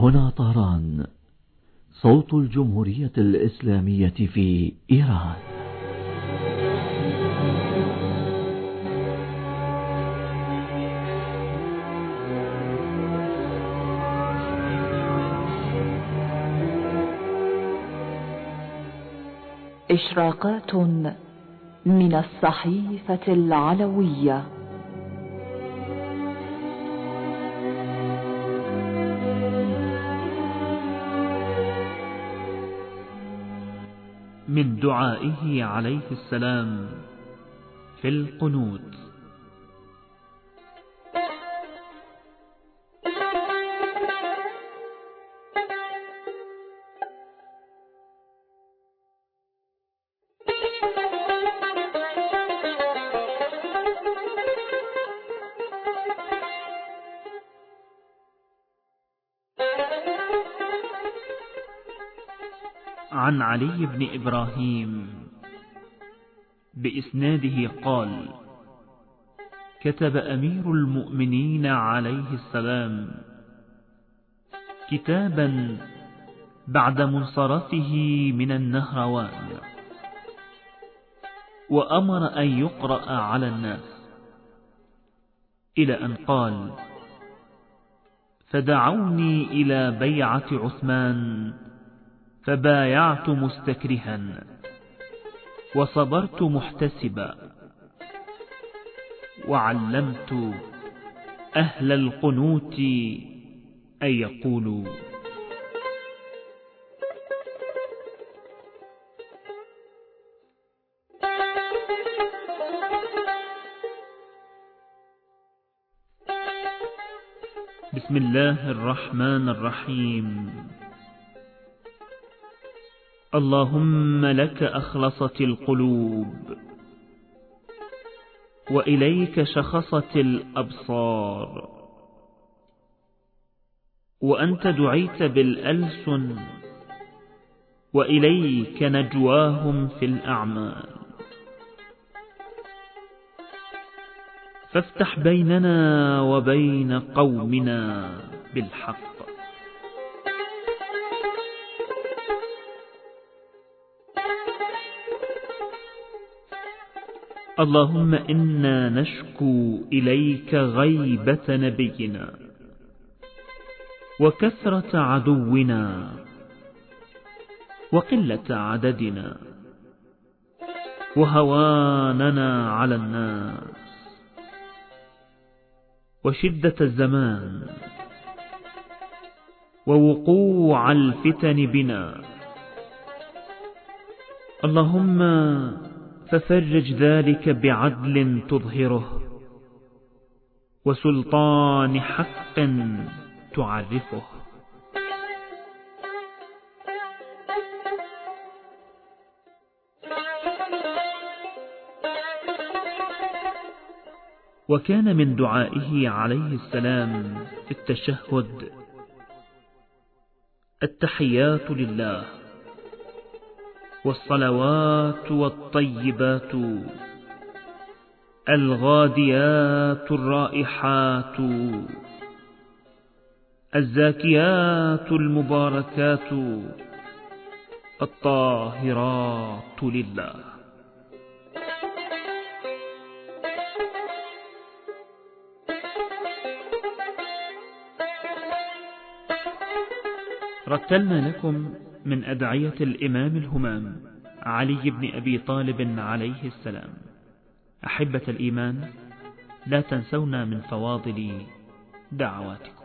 هنا طهران، صوت الجمهورية الإسلامية في إيران. إشراقات من الصحيفة العلوية. من دعائه عليه السلام في القنوت: عن علي بن إبراهيم بإسناده قال: كتب أمير المؤمنين عليه السلام كتابا بعد منصرفه من النهروان، وأمر أن يقرأ على الناس، إلى أن قال: فدعوني إلى بيعة عثمان فبايعت مستكرها وصبرت محتسبا، وعلمت أهل القنوت أن يقولوا: بسم الله الرحمن الرحيم. اللهم لك أخلصت القلوب، وإليك شخصت الأبصار، وأنت دعيت بالألسن، وإليك نجواهم في الأعمال، فافتح بيننا وبين قومنا بالحق. اللهم إنا نشكو إليك غيبة نبينا، وكثرة عدونا، وقلة عددنا، وهواننا على الناس، وشدة الزمان، ووقوع الفتن بنا. اللهم ففرج ذلك بعدل تظهره، وسلطان حق تعرفه. وكان من دعائه عليه السلام في التشهد: التحيات لله، والصلوات والطيبات، الغاديات الرائحات، الزاكيات المباركات، الطاهرات لله. رتلنا لكم من أدعية الإمام الهمام علي بن أبي طالب عليه السلام. أحبة الإيمان، لا تنسونا من فواضل دعواتكم.